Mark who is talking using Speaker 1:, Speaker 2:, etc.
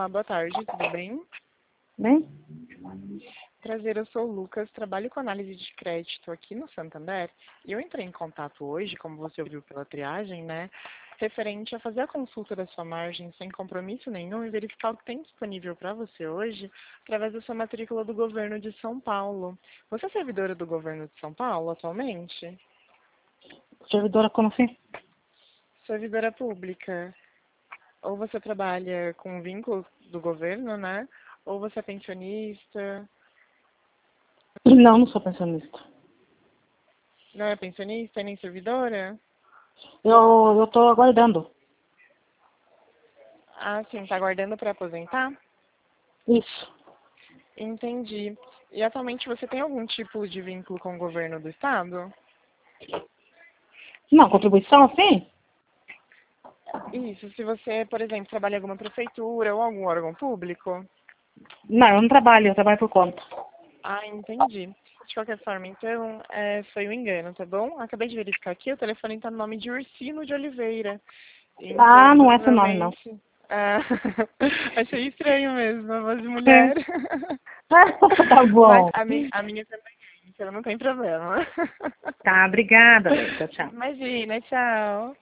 Speaker 1: Olá, boa tarde, tudo bem?
Speaker 2: Bem?
Speaker 1: Prazer, eu sou o Lucas, trabalho com análise de crédito aqui no Santander e eu entrei em contato hoje, como você ouviu pela triagem, né, referente a fazer a consulta da sua margem sem compromisso nenhum e verificar o que tem disponível para você hoje através da sua matrícula do governo de São Paulo. Você é servidora do governo de São Paulo atualmente?
Speaker 2: Servidora como assim?
Speaker 1: Servidora pública. Ou você trabalha com vínculo do governo, né? Ou você é pensionista.
Speaker 2: Não, não sou pensionista.
Speaker 1: Não é pensionista nem servidora?
Speaker 2: Eu tô aguardando.
Speaker 1: Ah, sim, tá aguardando para aposentar?
Speaker 2: Isso.
Speaker 1: Entendi. E atualmente você tem algum tipo de vínculo com o governo do estado?
Speaker 2: Não, contribuição assim?
Speaker 1: Isso, se você, por exemplo, trabalha em alguma prefeitura ou algum órgão público?
Speaker 2: Não, eu não trabalho, eu trabalho por conta.
Speaker 1: Ah, entendi. De qualquer forma, então, foi um engano, tá bom? Acabei de verificar aqui, o telefone está no nome de Ursino de Oliveira. Então,
Speaker 2: Ah, não é esse nome, não.
Speaker 1: provavelmente... Ah, achei estranho mesmo, a voz de
Speaker 2: É.
Speaker 1: mulher.
Speaker 2: Tá
Speaker 1: Mas
Speaker 2: bom.
Speaker 1: a minha também é, então não tem problema.
Speaker 2: Tá, obrigada. Tchau, tchau.
Speaker 1: Imagina, tchau.